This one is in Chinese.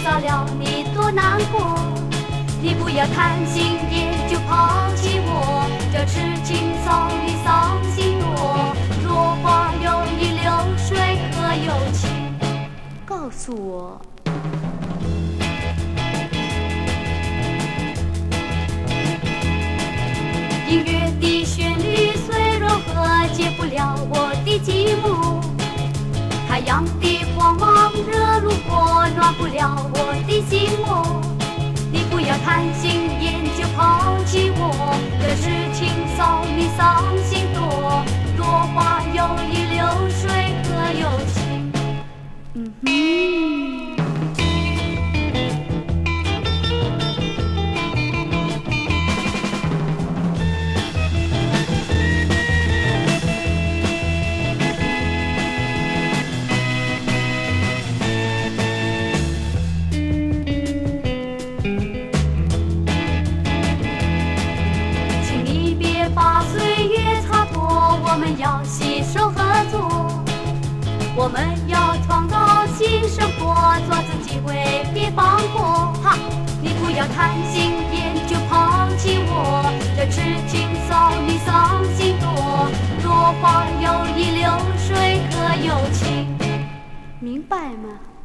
少了你多难过。你不要贪心也就抛弃我，这痴情少女伤心多。落花有意流水可有情？告诉我。音乐的旋律虽柔和，解不了我的寂寞。太阳的光芒热如火，暖不了我的心窝。你不要贪心眼就抛弃我，这痴情少女伤心多。落花有意流水可有情？要携手合作，我们要创造新生活，抓住机会别放过。哈，你不要贪心眼就抛弃我，这痴情少女伤心多。落花有意流水可有情？明白吗？